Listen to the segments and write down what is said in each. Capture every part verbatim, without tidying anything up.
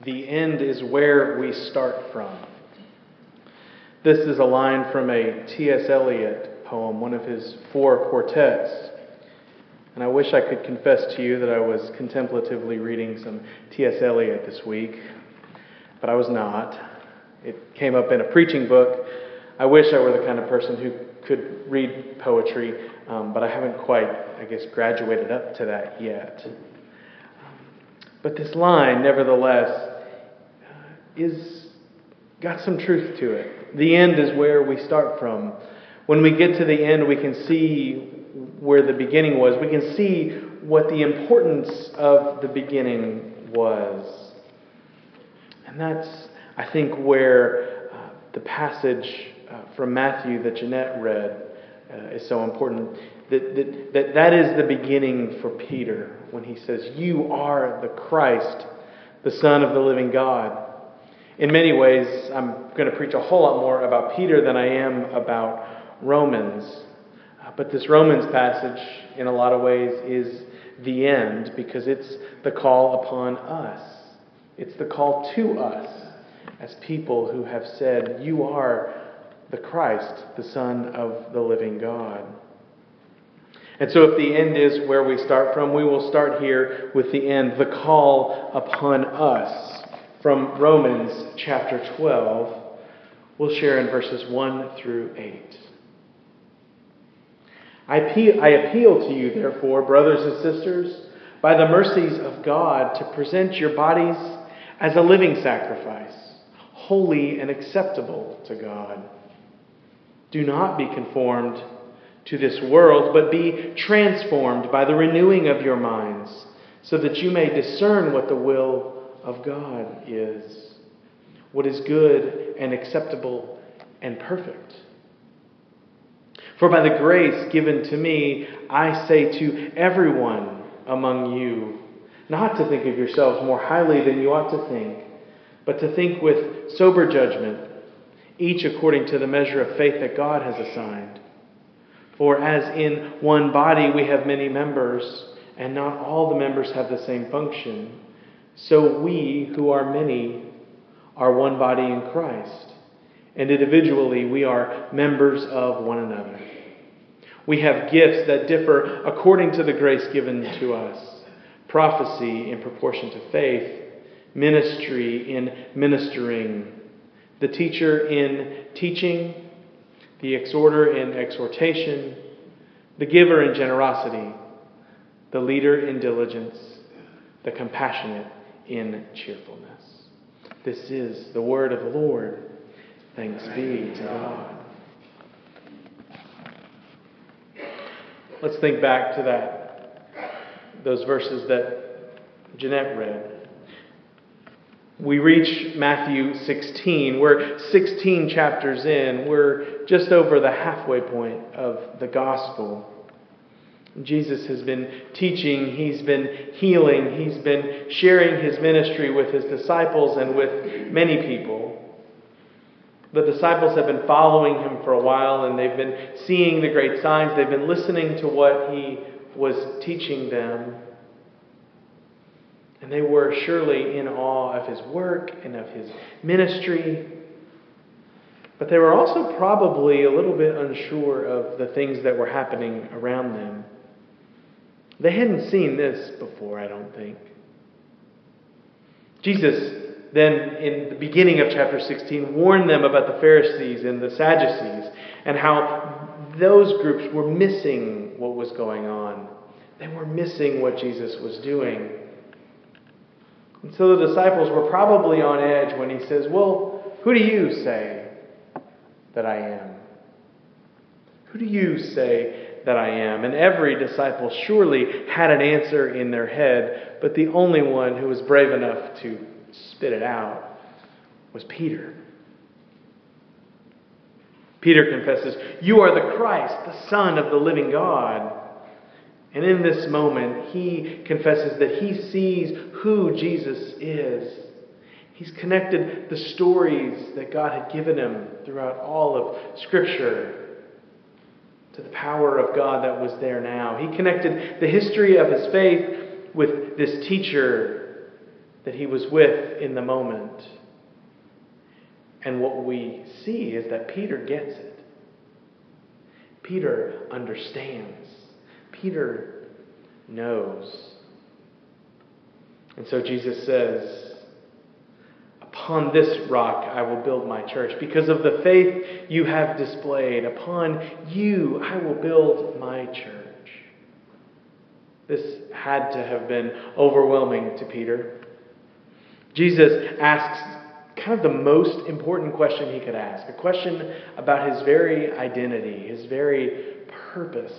The end is where we start from. This is a line from a T S Eliot poem, one of his four quartets. And I wish I could confess to you that I was contemplatively reading some T S Eliot this week, but I was not. It came up in a preaching book. I wish I were the kind of person who could read poetry, um, but I haven't quite, I guess, graduated up to that yet. But this line, nevertheless, uh, is got some truth to it. The end is where we start from. When we get to the end, we can see where the beginning was. We can see what the importance of the beginning was. And that's, I think, where uh, the passage uh, from Matthew that Jeanette read uh, is so important. That, that, that that is the beginning for Peter when he says, "You are the Christ, the Son of the living God." In many ways, I'm going to preach a whole lot more about Peter than I am about Romans. Uh, but this Romans passage, in a lot of ways, is the end because it's the call upon us. It's the call to us as people who have said, "You are the Christ, the Son of the living God." And so if the end is where we start from, we will start here with the end, the call upon us. From Romans chapter twelve, we'll share in verses one through eight. I appeal, I appeal to you, therefore, brothers and sisters, by the mercies of God, to present your bodies as a living sacrifice, holy and acceptable to God. Do not be conformed to this world, but be transformed by the renewing of your minds, so that you may discern what the will of God is, what is good and acceptable and perfect. For by the grace given to me, I say to everyone among you, not to think of yourselves more highly than you ought to think, but to think with sober judgment, each according to the measure of faith that God has assigned. For as in one body we have many members, and not all the members have the same function, so we who are many are one body in Christ, and individually we are members of one another. We have gifts that differ according to the grace given to us: prophecy in proportion to faith, ministry in ministering, the teacher in teaching, the exhorter in exhortation, the giver in generosity, the leader in diligence, the compassionate in cheerfulness. This is the word of the Lord. Thanks be to God. Let's think back to that, those verses that Jeanette read. We reach Matthew sixteen. We're sixteen chapters in. We're just over the halfway point of the gospel. Jesus has been teaching. He's been healing. He's been sharing his ministry with his disciples and with many people. The disciples have been following him for a while, and they've been seeing the great signs. They've been listening to what he was teaching them. And they were surely in awe of his work and of his ministry. But they were also probably a little bit unsure of the things that were happening around them. They hadn't seen this before, I don't think. Jesus then, in the beginning of chapter sixteen, warned them about the Pharisees and the Sadducees and how those groups were missing what was going on. They were missing what Jesus was doing. And so the disciples were probably on edge when he says, "Well, who do you say that I am? Who do you say that I am?" And every disciple surely had an answer in their head, but the only one who was brave enough to spit it out was Peter. Peter confesses, "You are the Christ, the Son of the living God." And in this moment, he confesses that he sees who Jesus is. He's connected the stories that God had given him throughout all of Scripture to the power of God that was there now. He connected the history of his faith with this teacher that he was with in the moment. And what we see is that Peter gets it. Peter understands. Peter knows. And so Jesus says, upon this rock I will build my church. Because of the faith you have displayed, upon you I will build my church. This had to have been overwhelming to Peter. Jesus asks kind of the most important question he could ask, a question about his very identity, his very purpose.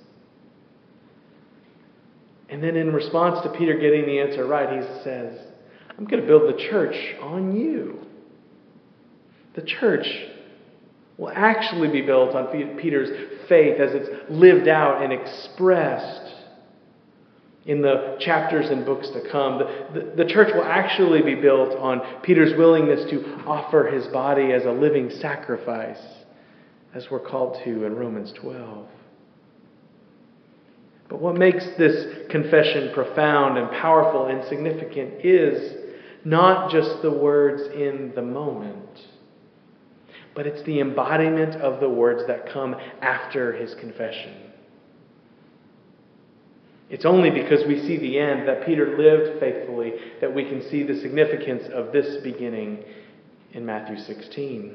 And then in response to Peter getting the answer right, he says, I'm going to build the church on you. The church will actually be built on Peter's faith as it's lived out and expressed in the chapters and books to come. The, the, the church will actually be built on Peter's willingness to offer his body as a living sacrifice, as we're called to in Romans twelve. But what makes this confession profound and powerful and significant is not just the words in the moment, but it's the embodiment of the words that come after his confession. It's only because we see the end, that Peter lived faithfully, that we can see the significance of this beginning in Matthew sixteen.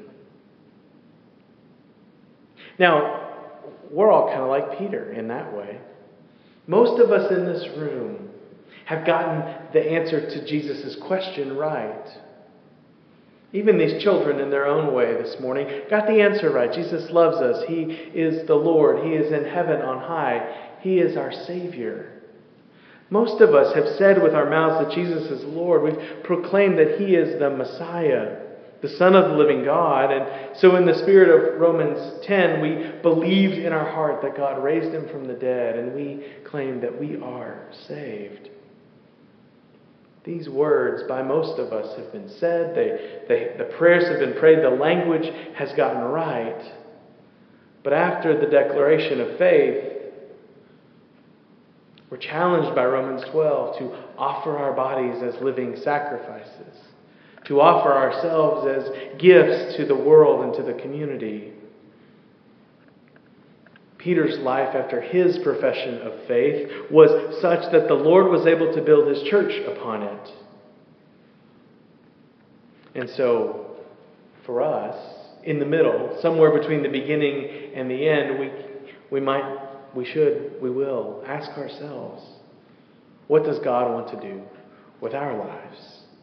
Now, we're all kind of like Peter in that way. Most of us in this room have gotten the answer to Jesus' question right. Even these children in their own way this morning got the answer right. Jesus loves us. He is the Lord. He is in heaven on high. He is our Savior. Most of us have said with our mouths that Jesus is Lord. We've proclaimed that He is the Messiah, the Son of the living God. And so in the spirit of Romans ten, we believed in our heart that God raised Him from the dead, and we claim that we are saved. These words by most of us have been said. They, they, the prayers have been prayed. The language has gotten right. But after the declaration of faith, we're challenged by Romans twelve to offer our bodies as living sacrifices, to offer ourselves as gifts to the world and to the community. Peter's life after his profession of faith was such that the Lord was able to build His church upon it. And so, for us, in the middle, somewhere between the beginning and the end, we we might, we should, we will ask ourselves, what does God want to do with our lives?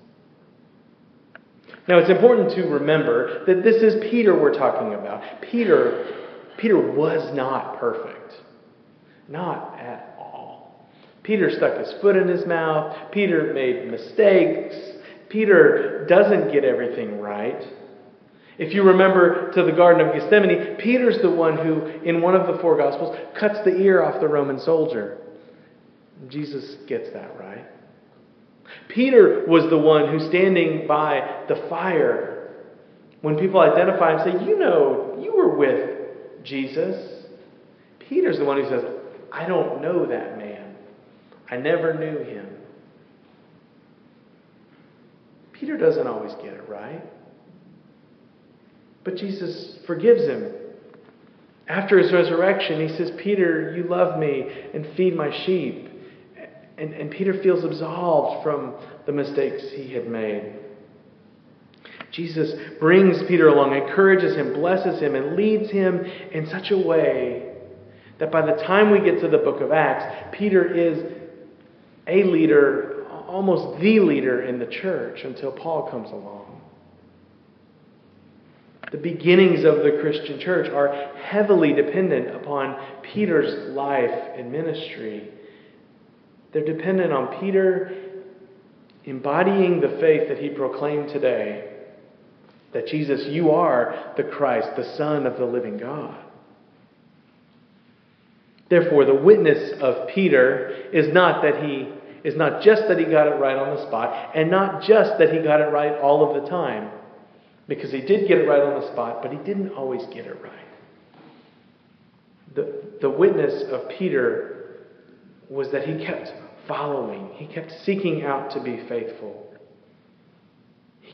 Now, it's important to remember that this is Peter we're talking about. Peter Peter was not perfect. Not at all. Peter stuck his foot in his mouth. Peter made mistakes. Peter doesn't get everything right. If you remember to the Garden of Gethsemane, Peter's the one who, in one of the four Gospels, cuts the ear off the Roman soldier. Jesus gets that right. Peter was the one who's standing by the fire when people identify him and say, you know, you were with Jesus. Peter's the one who says, I don't know that man. I never knew him. Peter doesn't always get it right. But Jesus forgives him. After his resurrection, he says, Peter, you love me and feed my sheep. And, and Peter feels absolved from the mistakes he had made. Jesus brings Peter along, encourages him, blesses him, and leads him in such a way that by the time we get to the book of Acts, Peter is a leader, almost the leader in the church until Paul comes along. The beginnings of the Christian church are heavily dependent upon Peter's life and ministry. They're dependent on Peter embodying the faith that he proclaimed today, that Jesus, you are the Christ, the Son of the living God. Therefore, the witness of Peter is not that he is not just that he got it right on the spot, and not just that he got it right all of the time, because he did get it right on the spot, but he didn't always get it right. The, the witness of Peter was that he kept following. He kept seeking out to be faithful.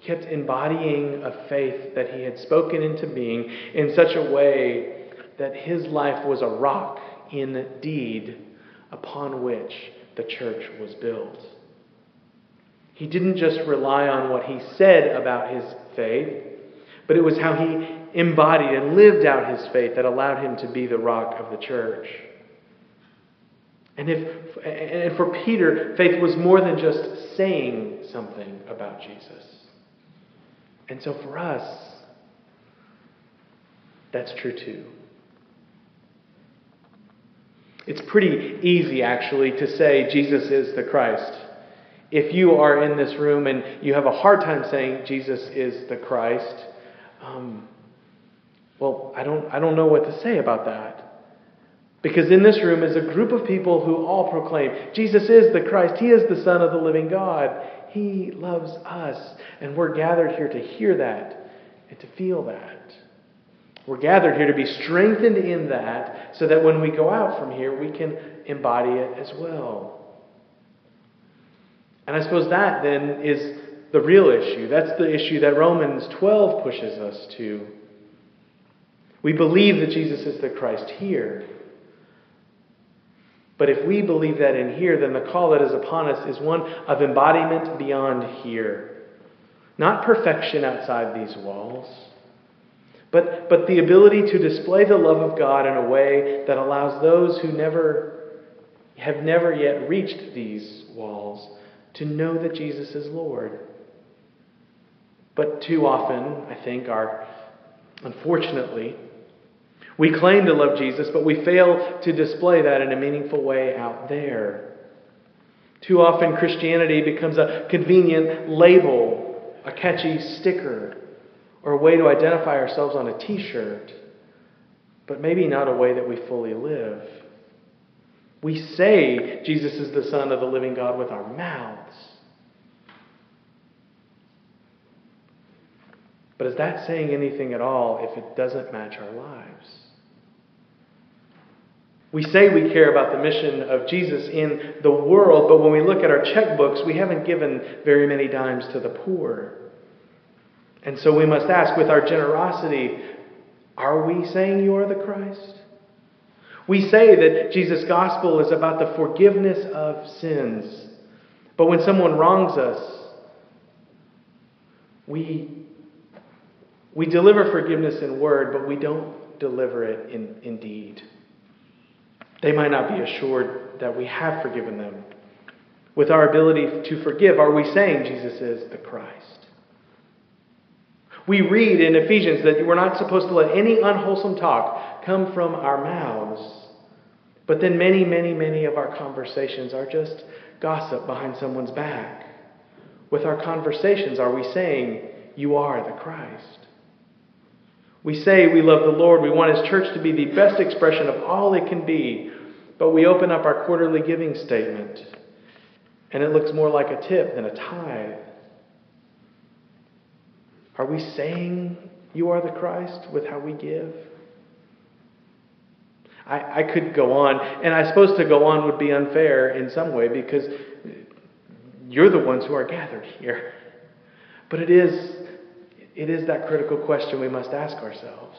He kept embodying a faith that he had spoken into being in such a way that his life was a rock indeed upon which the church was built. He didn't just rely on what he said about his faith, but it was how he embodied and lived out his faith that allowed him to be the rock of the church. And if and for Peter, faith was more than just saying something about Jesus. And so for us, that's true too. It's pretty easy, actually, to say Jesus is the Christ. If you are in this room and you have a hard time saying Jesus is the Christ, um, well, I don't, I don't know what to say about that. Because in this room is a group of people who all proclaim, Jesus is the Christ. He is the Son of the living God. He loves us. And we're gathered here to hear that and to feel that. We're gathered here to be strengthened in that so that when we go out from here, we can embody it as well. And I suppose that then is the real issue. That's the issue that Romans twelve pushes us to. We believe that Jesus is the Christ here. But if we believe that in here, then the call that is upon us is one of embodiment beyond here. Not perfection outside these walls, but, but the ability to display the love of God in a way that allows those who never have never yet reached these walls to know that Jesus is Lord. But too often, I think, are, unfortunately, we claim to love Jesus, but we fail to display that in a meaningful way out there. Too often, Christianity becomes a convenient label, a catchy sticker, or a way to identify ourselves on a t-shirt, but maybe not a way that we fully live. We say Jesus is the Son of the living God with our mouths. But is that saying anything at all if it doesn't match our lives? We say we care about the mission of Jesus in the world, but when we look at our checkbooks, we haven't given very many dimes to the poor. And so we must ask, with our generosity, are we saying you are the Christ? We say that Jesus' gospel is about the forgiveness of sins. But when someone wrongs us, we, we deliver forgiveness in word, but we don't deliver it in, in deed. They might not be assured that we have forgiven them. With our ability to forgive, are we saying Jesus is the Christ? We read in Ephesians that we're not supposed to let any unwholesome talk come from our mouths. But then many, many, many of our conversations are just gossip behind someone's back. With our conversations, are we saying, you are the Christ? We say we love the Lord. We want His church to be the best expression of all it can be. But we open up our quarterly giving statement, and it looks more like a tip than a tithe. Are we saying you are the Christ with how we give? I, I could go on, and I suppose to go on would be unfair in some way because you're the ones who are gathered here. But it is, it is that critical question we must ask ourselves.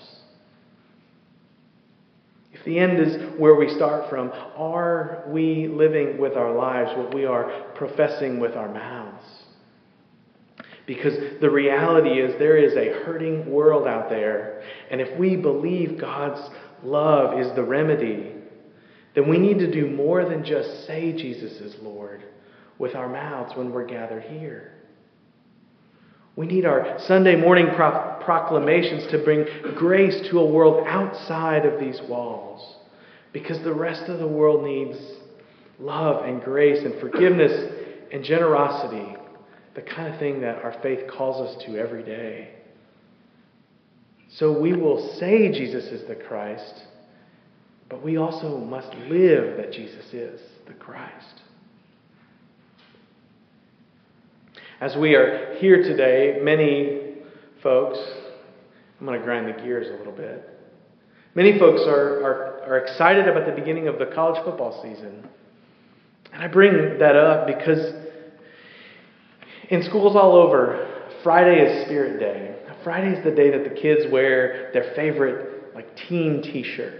If the end is where we start from, are we living with our lives what we are professing with our mouths? Because the reality is there is a hurting world out there. And if we believe God's love is the remedy, then we need to do more than just say Jesus is Lord with our mouths when we're gathered here. We need our Sunday morning pro- proclamations to bring grace to a world outside of these walls. Because the rest of the world needs love and grace and forgiveness and generosity. The kind of thing that our faith calls us to every day. So we will say Jesus is the Christ, but we also must live that Jesus is the Christ. As we are here today, many folks, I'm going to grind the gears a little bit. Many folks are, are, are excited about the beginning of the college football season. And I bring that up because in schools all over, Friday is Spirit Day. Friday is the day that the kids wear their favorite like team t-shirts.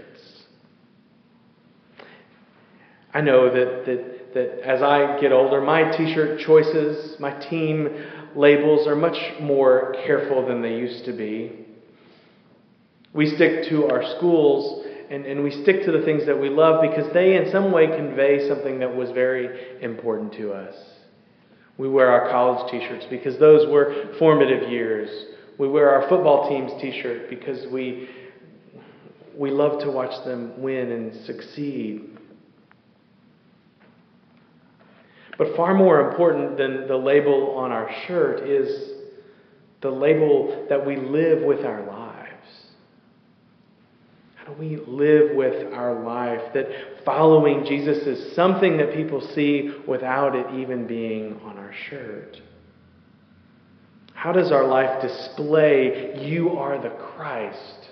I know that, that, that as I get older, my t-shirt choices, my team labels are much more careful than they used to be. We stick to our schools and, and we stick to the things that we love because they in some way convey something that was very important to us. We wear our college t-shirts because those were formative years. We wear our football team's t-shirt because we, we love to watch them win and succeed. But far more important than the label on our shirt is the label that we live with our lives. How do we live with our life? That following Jesus is something that people see without it even being on our shirt. How does our life display you are the Christ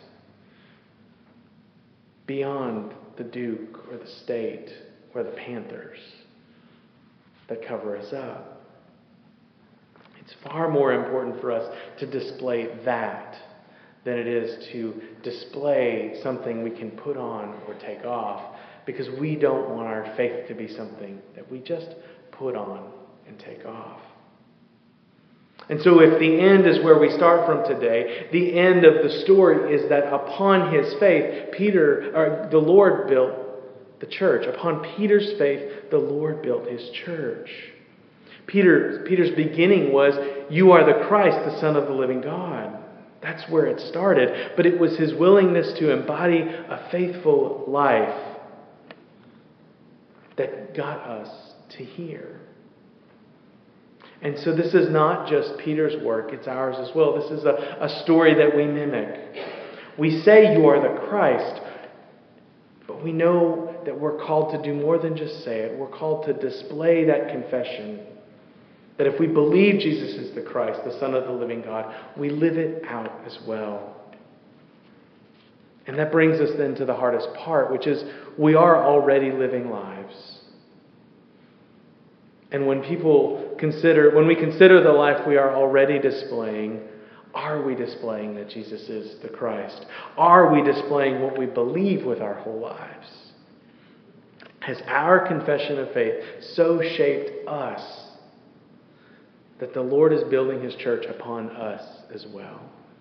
beyond the Duke or the state or the Panthers that cover us up? It's far more important for us to display that than it is to display something we can put on or take off, because we don't want our faith to be something that we just put on and take off. And so if the end is where we start from today, the end of the story is that upon his faith, Peter, or the Lord built the church. Upon Peter's faith, the Lord built his church. Peter, Peter's beginning was, you are the Christ, the Son of the living God. That's where it started. But it was his willingness to embody a faithful life that got us to here. And so this is not just Peter's work, it's ours as well. This is a, a story that we mimic. We say you are the Christ, but we know that we're called to do more than just say it. We're called to display that confession. That if we believe Jesus is the Christ, the Son of the living God, we live it out as well. And that brings us then to the hardest part, which is we are already living lives. And when people consider, when we consider the life we are already displaying, are we displaying that Jesus is the Christ? Are we displaying what we believe with our whole lives? Has our confession of faith so shaped us that the Lord is building his church upon us as well?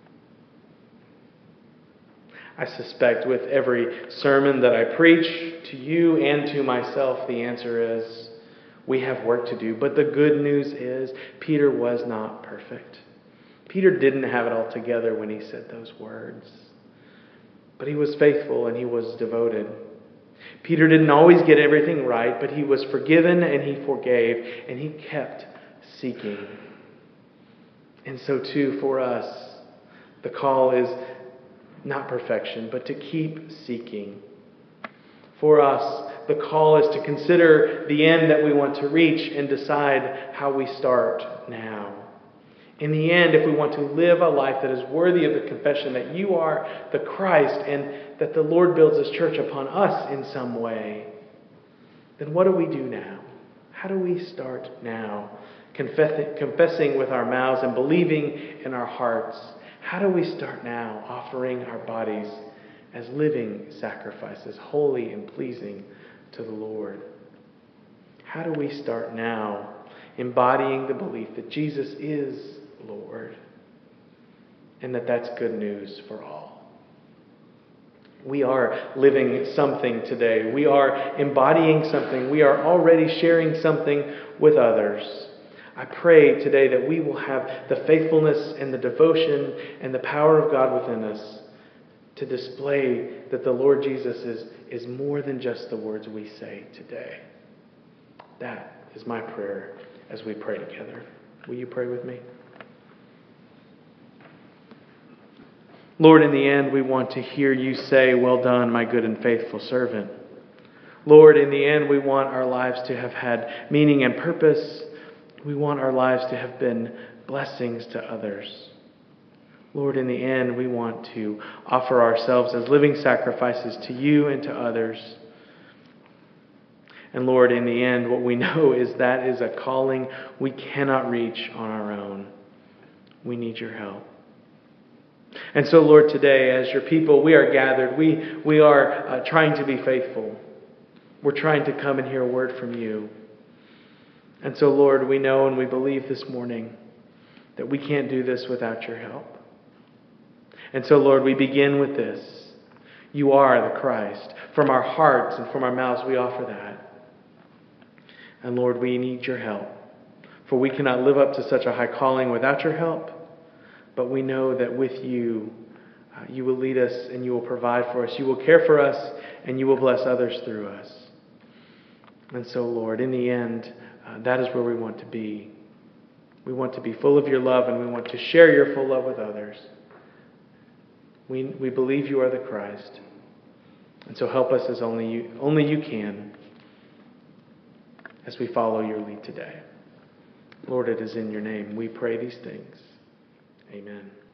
I suspect with every sermon that I preach to you and to myself, the answer is we have work to do. But the good news is Peter was not perfect. Peter didn't have it all together when he said those words. But he was faithful and he was devoted. Peter didn't always get everything right, but he was forgiven and he forgave and he kept seeking. And so too for us, the call is not perfection, but to keep seeking. For us, the call is to consider the end that we want to reach and decide how we start now. In the end, if we want to live a life that is worthy of the confession that you are the Christ and that the Lord builds his church upon us in some way, then what do we do now? How do we start now? Confess- confessing with our mouths and believing in our hearts. How do we start now offering our bodies as living sacrifices, holy and pleasing to the Lord? How do we start now embodying the belief that Jesus is Lord and that that's good news for all? We are living something today. We are embodying something. We are already sharing something with others. I pray today that we will have the faithfulness and the devotion and the power of God within us to display that the Lord Jesus is, is more than just the words we say today. That is my prayer as we pray together. Will you pray with me? Lord, in the end, we want to hear you say, "Well done, my good and faithful servant." Lord, in the end, we want our lives to have had meaning and purpose. We want our lives to have been blessings to others. Lord, in the end, we want to offer ourselves as living sacrifices to you and to others. And Lord, in the end, what we know is that is a calling we cannot reach on our own. We need your help. And so, Lord, today, as your people, we are gathered. We, we are uh, trying to be faithful. We're trying to come and hear a word from you. And so, Lord, we know and we believe this morning that we can't do this without your help. And so, Lord, we begin with this. You are the Christ. From our hearts and from our mouths, we offer that. And Lord, we need your help. For we cannot live up to such a high calling without your help. But we know that with you, uh, you will lead us and you will provide for us. You will care for us and you will bless others through us. And so, Lord, in the end, uh, that is where we want to be. We want to be full of your love and we want to share your full love with others. We, we believe you are the Christ. And so help us as only you, only you can as we follow your lead today. Lord, it is in your name we pray these things. Amen.